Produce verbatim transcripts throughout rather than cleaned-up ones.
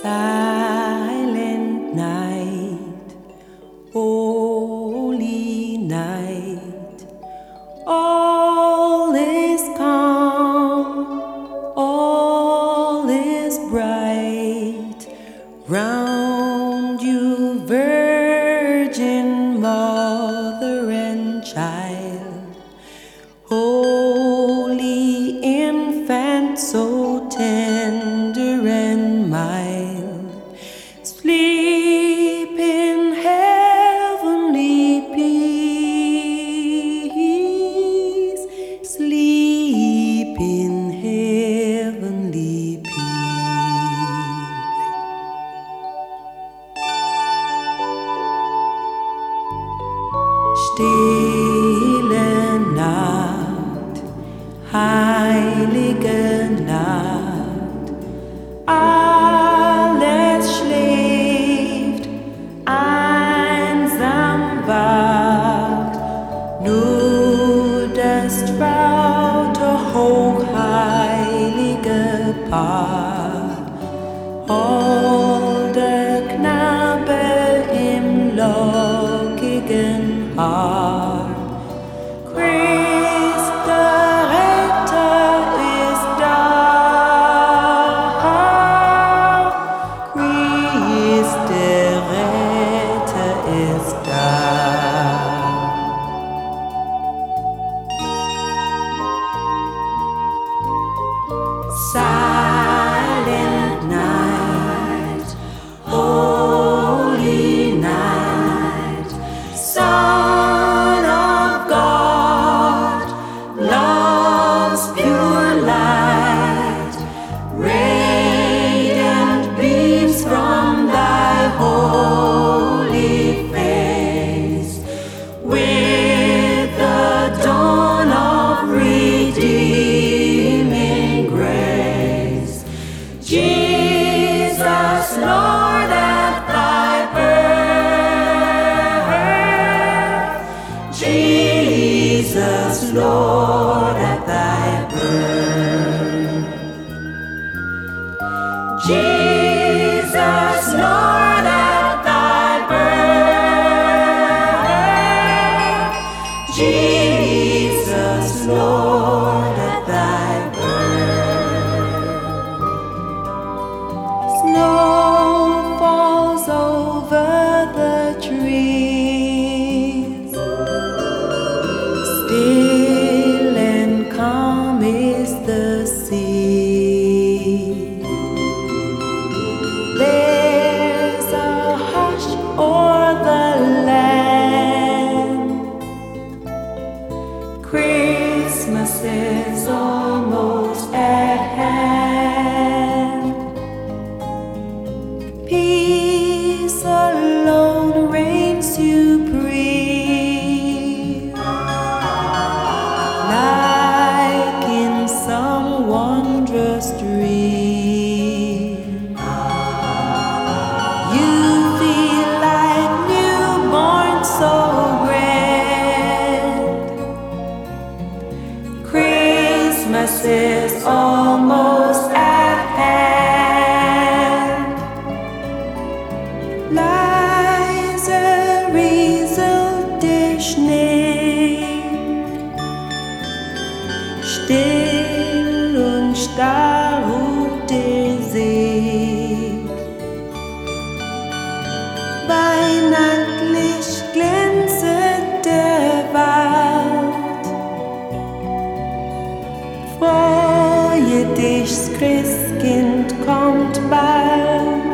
Silent night, holy night, all is calm, all is bright, round you virgin mother and child, holy infant so tender and mild, sleep in heavenly peace, sleep in heavenly peace. Stille Nacht, heilige Nacht, alles schläft, einsam wacht, nur das traute hochheilige Paar, holder Knabe im lockigen Haar. Christ der Retter ist da, Christ der Retter ist da. Silent night, holy night, Son of God, love's pure light, radiant beams from thy holy face, with the dawn of redeeming grace. Jesus, Lord, at thy birth, Jesus, Lord, at thy birth, Jesus, Lord, at thy birth, Jesus, Lord, at thy birth. Snow falls over the trees, still and calm is the sea. There's a hush o'er the land, Christmas is almost at hand. Peace alone reigns supreme, like in some wondrous dream. You feel like newborn, so grand. Christmas is almost at hand. Leise rieselt der Schnee, still und starr ruht der See. Weihnachtlich glänzet der Wald, freue dich, das Christkind kommt bald.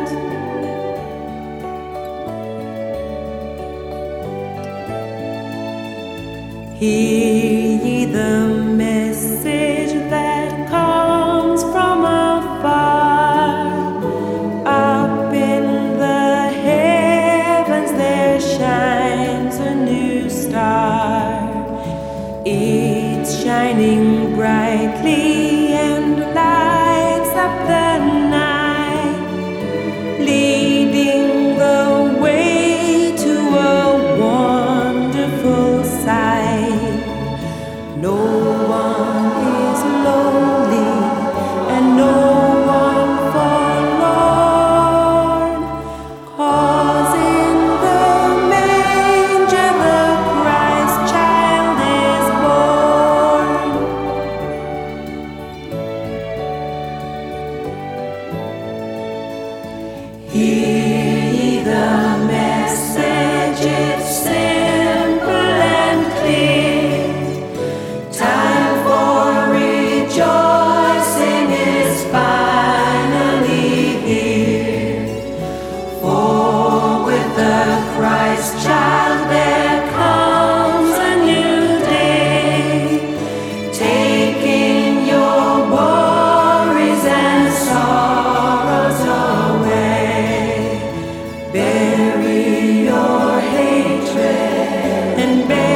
Hear ye the message that comes from afar. Up in the heavens there shines a new star. It's shining brightly and lights up the night, leading the way to a wonderful sight. Hear ye the message, it's simple and clear. Time for rejoicing is finally here. For with the Christ child there comes a new day, taking your worries and sorrows away. Bury your hatred and bury